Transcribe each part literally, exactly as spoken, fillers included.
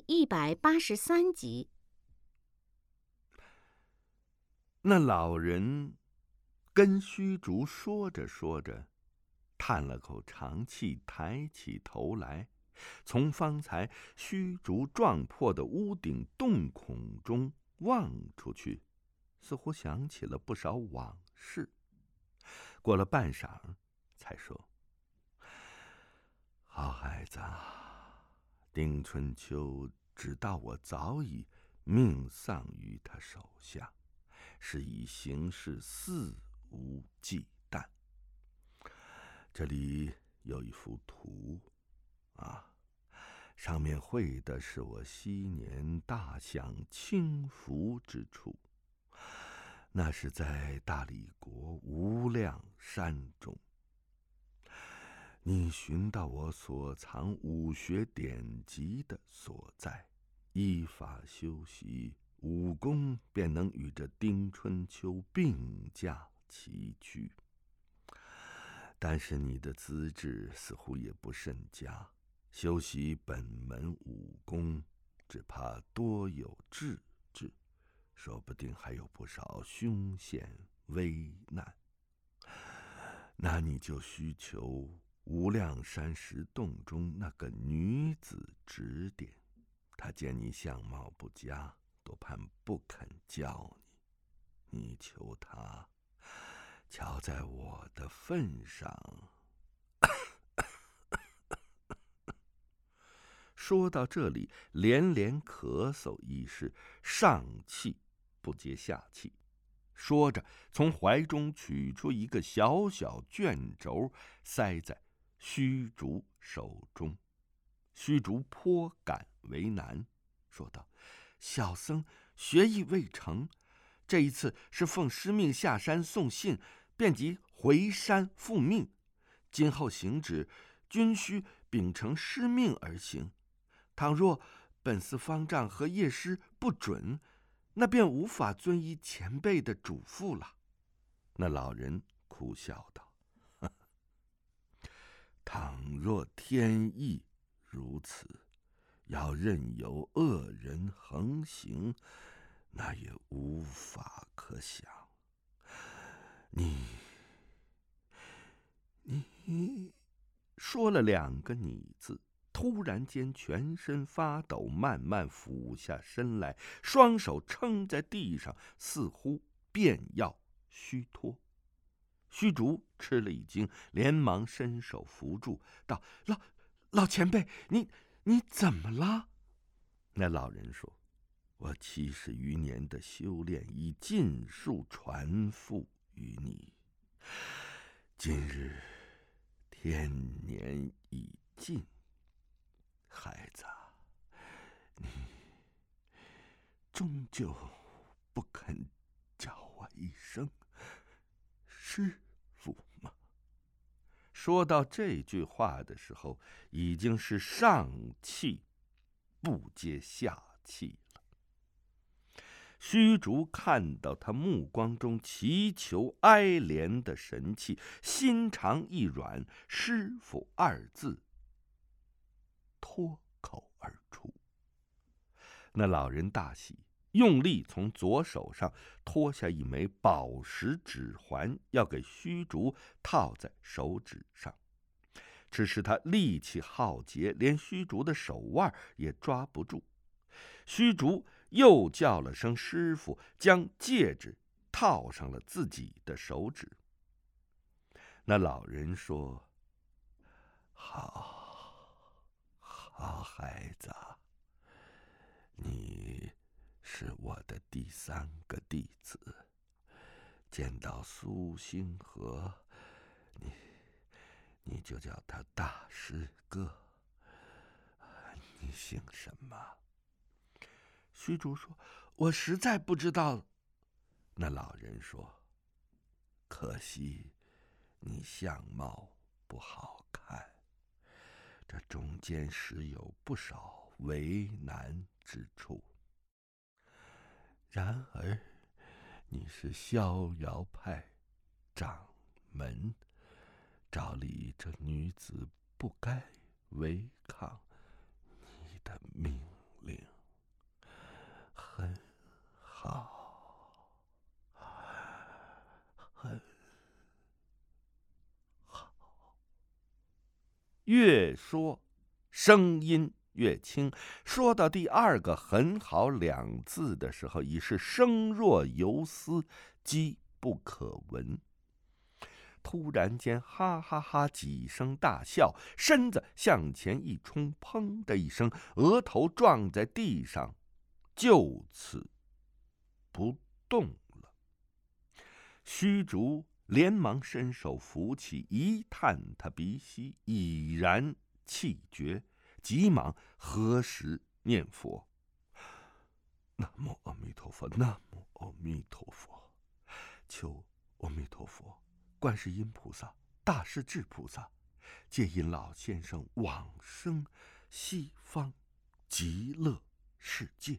第一百八十三集。 那老人跟虚竹说着说着，叹了口长气，抬起头来，从方才虚竹撞破的屋顶洞孔中望出去，似乎想起了不少往事。过了半晌，才说：“好孩子，丁春秋知道我早已命丧于他手下，是以行事肆无忌惮。这里有一幅图，啊，上面绘的是我昔年大享清福之处。那是在大理国无量山中。你寻到我所藏武学典籍的所在，依法修习武功，便能与这丁春秋并驾齐驱。但是你的资质似乎也不甚佳，修习本门武功，只怕多有志志，说不定还有不少凶险危难。那你就需求无量山石洞中那个女子指点，她见你相貌不佳，多半不肯教你。你求她，瞧在我的份上。”说到这里，连连咳嗽，已是上气不接下气。说着，从怀中取出一个小小卷轴，塞在虚竹手中。虚竹颇感为难，说道：“小僧学艺未成，这一次是奉师命下山送信，便即回山复命。今后行止，均须秉承师命而行。倘若本司方丈和叶师不准，那便无法遵依前辈的嘱咐了。”那老人苦笑道：“倘若天意如此，要任由恶人横行，那也无法可想。你，你……”说了两个你字，突然间全身发抖，慢慢俯下身来，双手撑在地上，似乎便要虚脱。虚竹吃了一惊，连忙伸手扶住，道：“老老前辈，你你怎么了？”那老人说：“我七十余年的修炼已尽数传付于你，今日天年已尽，孩子，你终究不肯叫我一声师傅吗？”说到这句话的时候，已经是上气不接下气了。虚竹看到他目光中祈求哀怜的神气，心肠一软，师傅二字脱口而出。那老人大喜，用力从左手上脱下一枚宝石指环，要给虚竹套在手指上。只是他力气浩劫，连虚竹的手腕也抓不住。虚竹又叫了声师傅，将戒指套上了自己的手指。那老人说：“好，好孩子，你是我的第三个弟子。见到苏星河，你你就叫他大师哥。你姓什么？”虚竹说：“我实在不知道。”那老人说：“可惜你相貌不好看，这中间实有不少为难之处。然而你是逍遥派掌门，照理这女子不该违抗你的命令。 越说声音越轻，说到第二个很好两字的时候，已是声若游丝，机不可闻。突然间，哈哈哈几声大笑，身子向前一冲，砰的一声，额头撞在地上，就此不动了。虚竹连忙伸手扶起，一探他鼻息，已然气绝，急忙合十念佛：南无阿弥陀佛，南无阿弥陀佛，求阿弥陀佛、观世音菩萨、大势至菩萨，接引老先生往生西方极乐世界。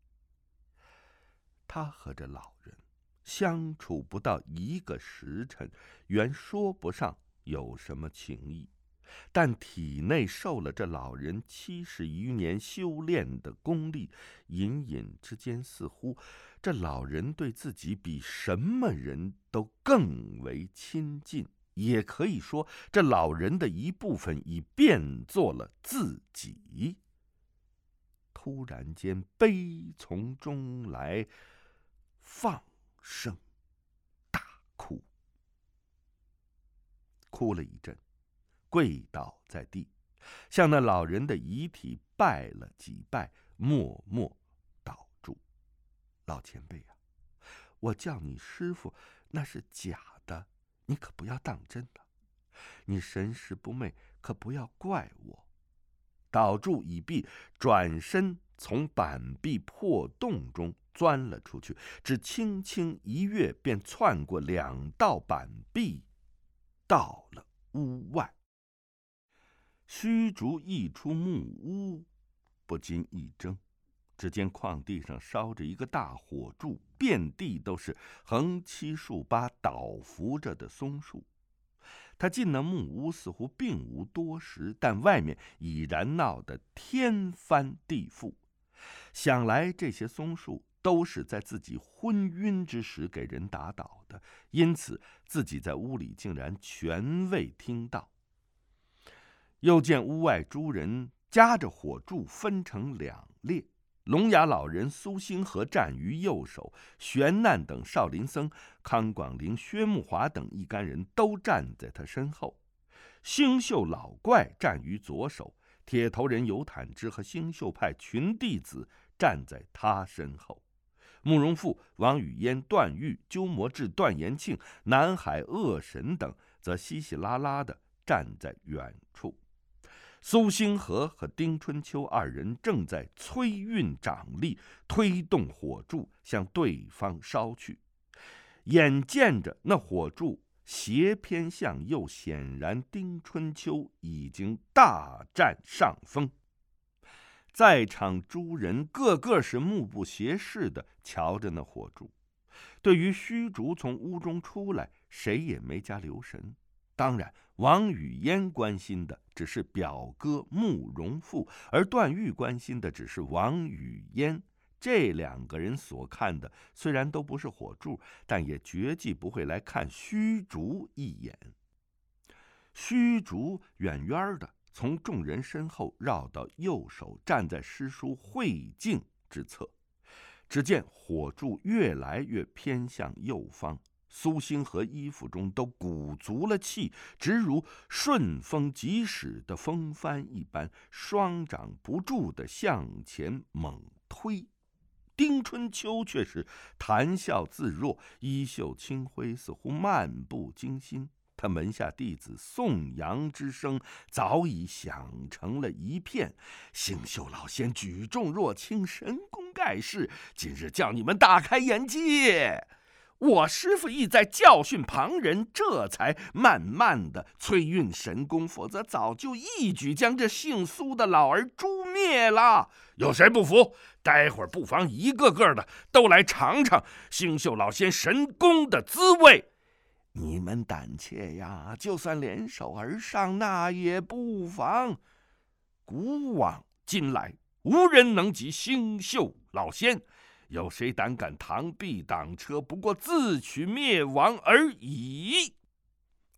他和这老人相处不到一个时辰，原说不上有什么情谊，但体内受了这老人七十余年修炼的功力，隐隐之间似乎这老人对自己比什么人都更为亲近，也可以说这老人的一部分已变作了自己。突然间悲从中来，放声大哭，哭了一阵，跪倒在地，向那老人的遗体拜了几拜，默默倒住：老前辈啊，我叫你师父那是假的，你可不要当真了。你神识不昧，可不要怪我。倒住已毕，转身从板壁破洞中钻了出去，只轻轻一跃，便窜过两道板壁，到了屋外。虚竹一出木屋，不禁一怔，只见旷地上烧着一个大火柱，遍地都是横七竖八倒伏着的松树。他进那木屋，似乎并无多时，但外面已然闹得天翻地覆。想来这些松树都是在自己昏晕之时给人打倒的，因此自己在屋里竟然全未听到。又见屋外诸人夹着火柱分成两列，聋哑老人苏星河站于右手，玄难等少林僧、康广陵、薛木华等一干人都站在他身后。星宿老怪站于左手，铁头人尤坦之和星宿派群弟子站在他身后。慕容复、王语嫣、段誉、鸠摩智、段延庆、南海恶神等则稀稀拉拉地站在远处。苏星河和丁春秋二人正在催运掌力，推动火柱向对方烧去。眼见着那火柱斜偏向右，显然丁春秋已经大占上风。在场诸人个个是目不斜视地瞧着那火柱，对于虚竹从屋中出来，谁也没加留神。当然，王语嫣关心的只是表哥慕容复，而段誉关心的只是王语嫣。这两个人所看的虽然都不是火柱，但也绝技不会来看虚竹一眼。虚竹远远的从众人身后绕到右手，站在师叔慧净之侧。只见火柱越来越偏向右方，苏星河衣服中都鼓足了气，直如顺风疾驶的风帆一般，双掌不住地向前猛推。丁春秋却是谈笑自若，衣袖轻挥，似乎漫不经心。他门下弟子颂扬之声早已响成了一片。星宿老仙举重若轻，神功盖世，今日叫你们大开眼界。我师父意在教训旁人，这才慢慢的催运神功，否则早就一举将这姓苏的老儿诛灭了。有谁不服？待会儿不妨一个个的都来尝尝星宿老仙神功的滋味。你们胆怯呀，就算联手而上，那也不妨。古往今来，无人能及星宿老仙。有谁胆敢螳臂挡车？不过自取灭亡而已。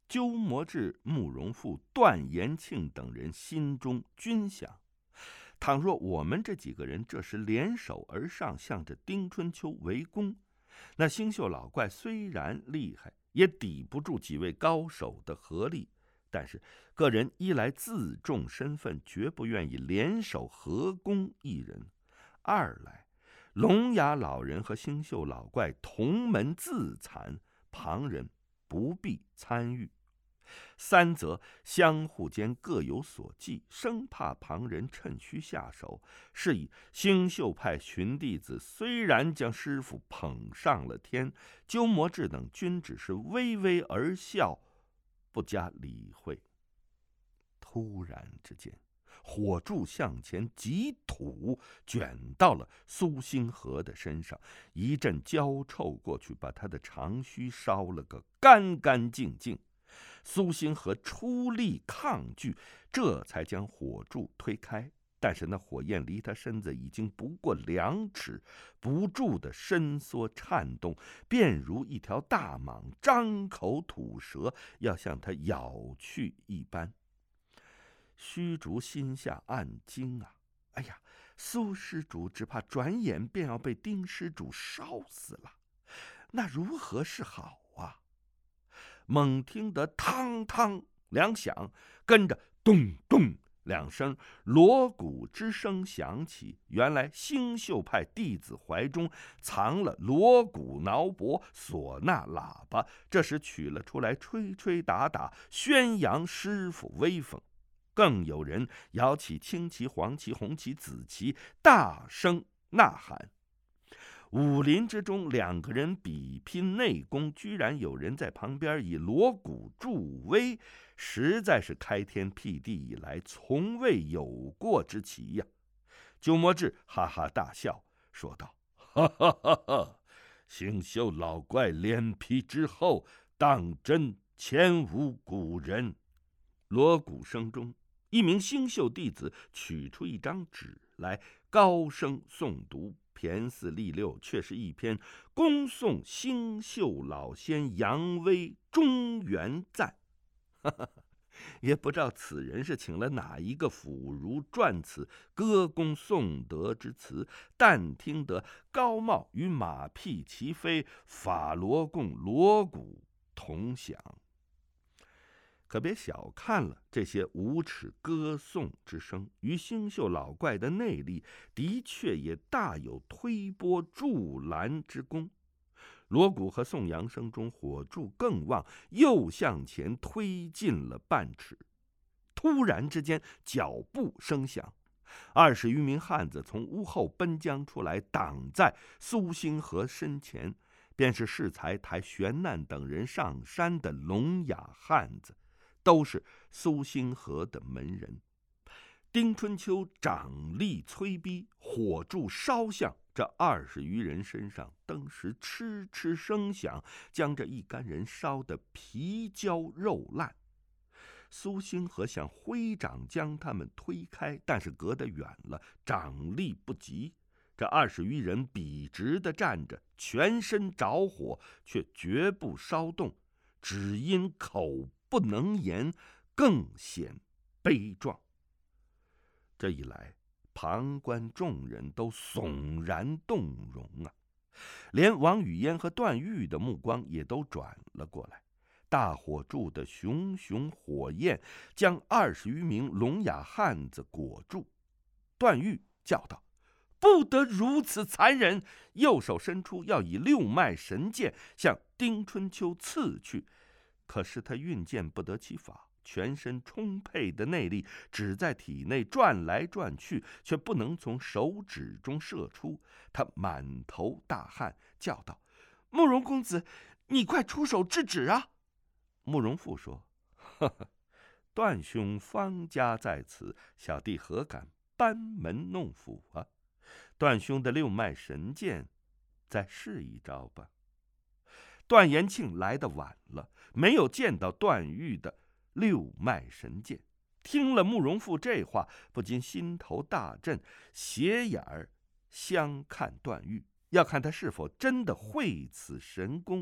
鸠摩智、慕容复、段延庆等人心中均想，倘若我们这几个人这时联手而上，向着丁春秋围攻，那星宿老怪虽然厉害，也抵不住几位高手的合力。但是个人一来自重身份，绝不愿意联手合攻一人；二来聋哑老人和星宿老怪同门自残，旁人不必参与；三则相互间各有所忌，生怕旁人趁虚下手。是以星宿派群弟子虽然将师傅捧上了天，鸠摩智等均只是微微而笑，不加理会。突然之间，火柱向前急吐，卷到了苏星河的身上，一阵焦臭过去，把他的长须烧了个干干净净。苏星河出力抗拒，这才将火柱推开，但是那火焰离他身子已经不过两尺，不住的伸缩颤动，便如一条大蟒张口吐舌，要向他咬去一般。虚竹心下暗惊啊！哎呀，苏施主只怕转眼便要被丁施主烧死了，那如何是好啊？猛听得汤汤两响，跟着咚咚两声锣鼓之声响起。原来星宿派弟子怀中藏了锣鼓挠钹、唢呐喇叭，这时取了出来，吹吹打打，宣扬师傅威风。更有人摇起青旗、黄旗、红旗、紫旗，大声呐喊。武林之中，两个人比拼内功，居然有人在旁边以锣鼓助威，实在是开天辟地以来从未有过之奇呀！鸠摩智哈哈大笑，说道：“哈哈哈哈！星宿老怪脸皮之厚，当真前无古人。”锣鼓声中，一名星宿弟子取出一张纸来，高声诵读，骈四俪六，却是一篇恭送星宿老仙扬威中原赞。也不知道此人是请了哪一个腐儒撰此歌功颂德之词，但听得高帽与马屁齐飞，法罗贡锣鼓同响。可别小看了这些无耻歌颂之声，于星宿老怪的内力的确也大有推波助澜之功。锣鼓和颂扬声中，火柱更旺，又向前推进了半尺。突然之间，脚步声响，二十余名汉子从屋后奔将出来，挡在苏星河身前，便是适才抬玄难等人上山的聋哑汉子，都是苏星河的门人。丁春秋掌力催逼，火柱烧向这二十余人身上，当时嗤嗤声响，将这一干人烧得皮焦肉烂。苏星河想挥掌将他们推开，但是隔得远了，掌力不及。这二十余人笔直地站着，全身着火，却绝不烧动，只因口不能言，更显悲壮。这一来，旁观众人都悚然动容啊，连王语嫣和段誉的目光也都转了过来。大火柱的熊熊火焰将二十余名聋哑汉子裹住。段誉叫道：“不得如此残忍！”右手伸出，要以六脉神剑向丁春秋刺去。可是他运剑不得其法，全身充沛的内力只在体内转来转去，却不能从手指中射出。他满头大汗，叫道：“慕容公子，你快出手制止啊！”慕容复说：“呵呵，段兄方家在此，小弟何敢班门弄斧啊？段兄的六脉神剑，再试一招吧。”段延庆来得晚了，没有见到段誉的六脉神剑。听了慕容复这话，不禁心头大震，斜眼儿相看段誉，要看他是否真的会此神功。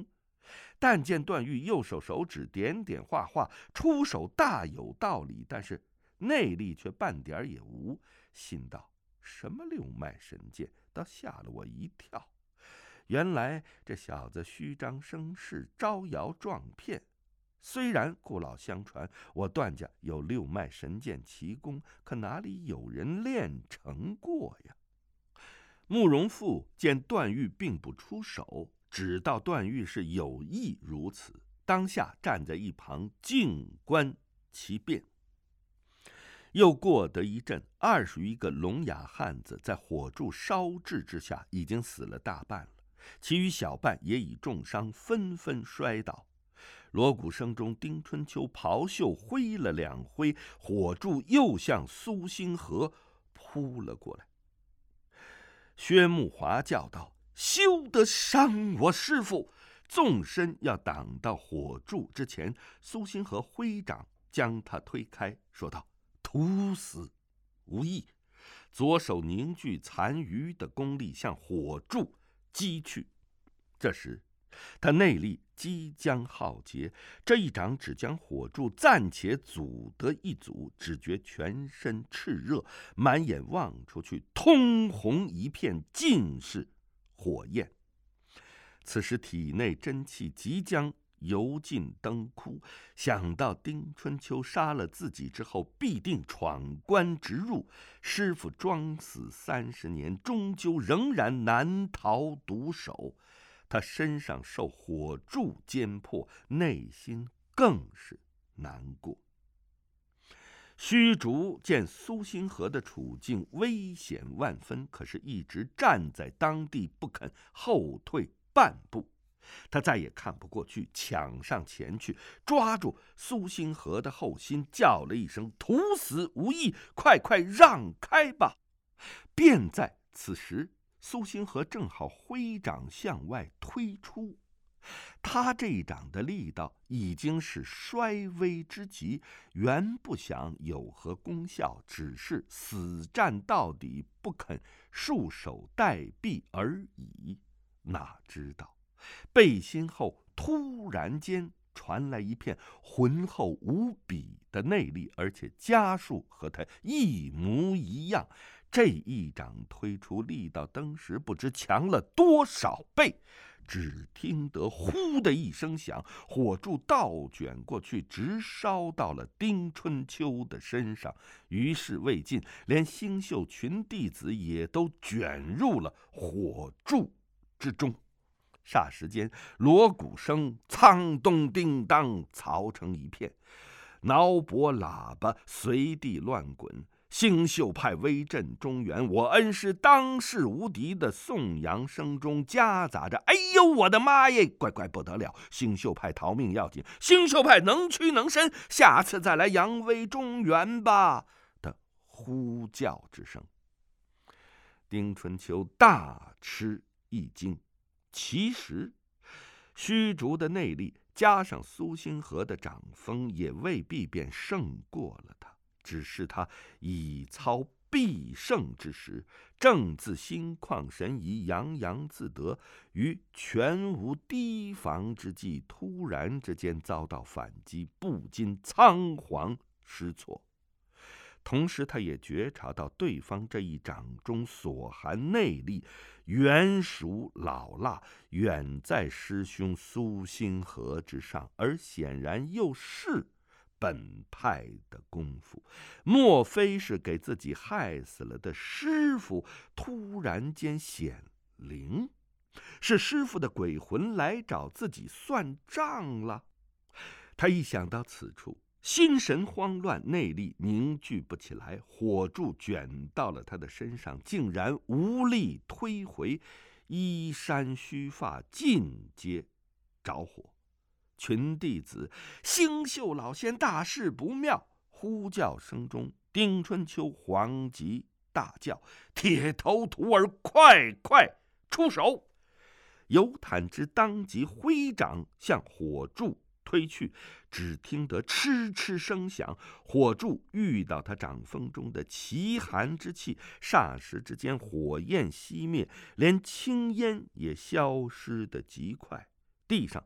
但见段誉右手手指点点画画，出手大有道理，但是内力却半点也无，心道什么六脉神剑，倒吓了我一跳。原来这小子虚张声势，招摇撞骗。虽然故老相传我段家有六脉神剑奇功，可哪里有人练成过呀？慕容复见段誉并不出手，知道段誉是有意如此，当下站在一旁静观其变。又过得一阵，二十余个聋哑汉子在火柱烧制之下已经死了大半了，其余小半也已重伤，纷纷摔倒。锣鼓声中，丁春秋袍袖挥了两挥，火柱又向苏星河扑了过来。薛慕华叫道：“休得伤我师父！”纵身要挡到火柱之前，苏星河挥掌将他推开，说道：“徒死无益。”左手凝聚残余的功力向火柱击去。这时他内力即将耗竭，这一掌只将火柱暂且阻得一阻，只觉全身炽热，满眼望出去，通红一片，尽是火焰。此时体内真气即将油尽灯枯，想到丁春秋杀了自己之后必定闯关直入，师父装死三十年，终究仍然难逃毒手。他身上受火柱煎迫，内心更是难过。虚竹见苏星河的处境危险万分，可是一直站在当地不肯后退半步。他再也看不过去，抢上前去，抓住苏星河的后心，叫了一声：“徒死无益，快快让开吧！”便在此时，苏星河正好挥掌向外推出，他这一掌的力道已经是衰微之极，原不想有何功效，只是死战到底，不肯束手待毙而已。哪知道背心后突然间传来一片浑厚无比的内力，而且家数和他一模一样。这一掌推出，力道登时不知强了多少倍。只听得呼的一声响，火柱倒卷过去，直烧到了丁春秋的身上。于是未尽，连星宿群弟子也都卷入了火柱之中。霎时间，锣鼓声苍咚叮当，嘈成一片，挠脖喇叭随地乱滚。星宿派威震中原，我恩师当世无敌的颂扬声中夹杂着“哎呦我的妈耶，乖乖不得了，星宿派逃命要紧，星宿派能屈能伸，下次再来扬威中原吧”的呼叫之声。丁春秋大吃一惊，其实虚竹的内力加上苏星河的掌风，也未必便胜过了他。只是他以操必胜之时，正自心旷神怡，洋洋自得，于全无提防之际，突然之间遭到反击，不禁仓皇失措。同时他也觉察到对方这一掌中所含内力原属老辣，远在师兄苏星河之上，而显然又是本派的功夫。莫非是给自己害死了的师傅突然间显灵？是师傅的鬼魂来找自己算账了？他一想到此处，心神慌乱，内力凝聚不起来，火柱卷到了他的身上，竟然无力推回，衣衫须发尽皆着火。群弟子星宿老仙大事不妙，呼叫声中，丁春秋惶急大叫：“铁头徒儿，快快出手！”尤坦之当即挥掌向火柱推去，只听得嗤嗤声响，火柱遇到他掌风中的奇寒之气，霎时之间火焰熄灭，连青烟也消失得极快。地上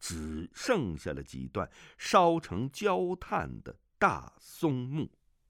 只剩下了几段烧成焦炭的大松木。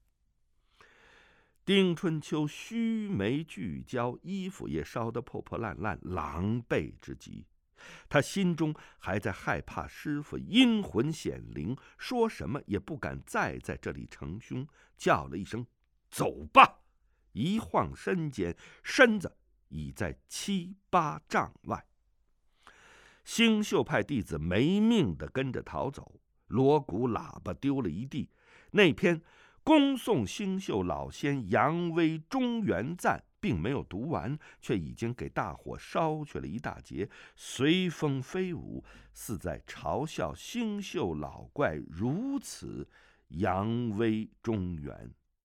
丁春秋须眉俱焦，衣服也烧得破破烂烂，狼狈之极。他心中还在害怕师傅阴魂显灵，说什么也不敢再在这里成凶，叫了一声走吧，一晃身间，身子已在七八丈外。星宿派弟子没命地跟着逃走，锣鼓喇叭丢了一地。那篇恭送星宿老仙扬威中原赞并没有读完，却已经给大伙烧去了一大截，随风飞舞，似在嘲笑星宿老怪如此扬威中原。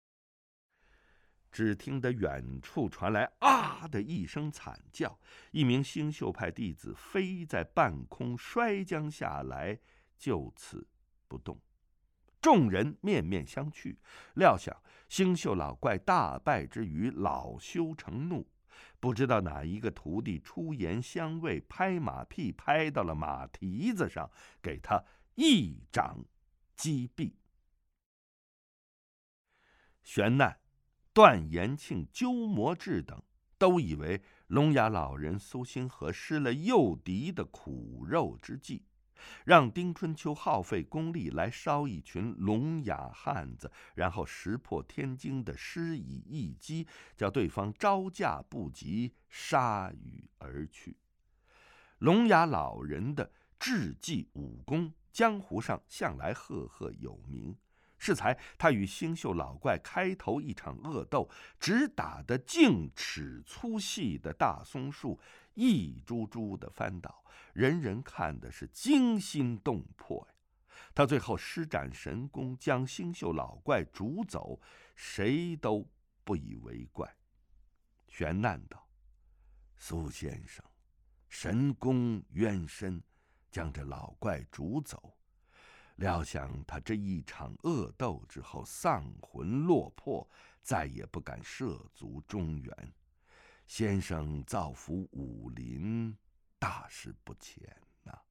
只听得远处传来啊的一声惨叫，一名星宿派弟子飞在半空摔将下来，就此不动。众人面面相觑，料想星宿老怪大败之余恼羞成怒，不知道哪一个徒弟出言相慰，拍马屁拍到了马蹄子上，给他一掌击毙。玄难、段延庆、鸠摩智等都以为聋哑老人苏星河施了诱敌的苦肉之计，让丁春秋耗费功力来烧一群聋哑汉子，然后识破天惊的施以一击，叫对方招架不及，铩羽而去。聋哑老人的智计武功，江湖上向来赫赫有名。适才他与星宿老怪开头一场恶斗，只打得径尺粗细的大松树一株株的翻倒，人人看的是惊心动魄呀。他最后施展神功，将星宿老怪逐走，谁都不以为怪。玄难道：“苏先生，神功渊深，将这老怪逐走。料想他这一场恶斗之后丧魂落魄，再也不敢涉足中原。先生造福武林，大事不浅呐、啊。”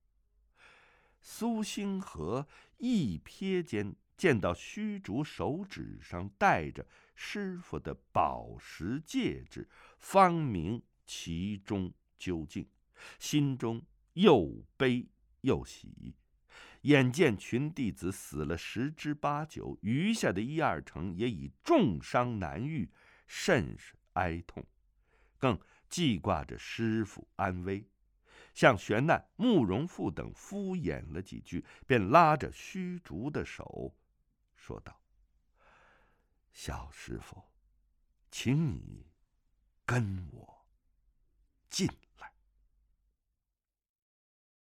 苏星河一瞥间见到虚竹手指上戴着师傅的宝石戒指，方明其中究竟，心中又悲又喜。眼见群弟子死了十之八九，余下的一二成也已重伤难愈，甚是哀痛，更记挂着师傅安危，向玄难、慕容复等敷衍了几句，便拉着虚竹的手说道：“小师傅，请你跟我进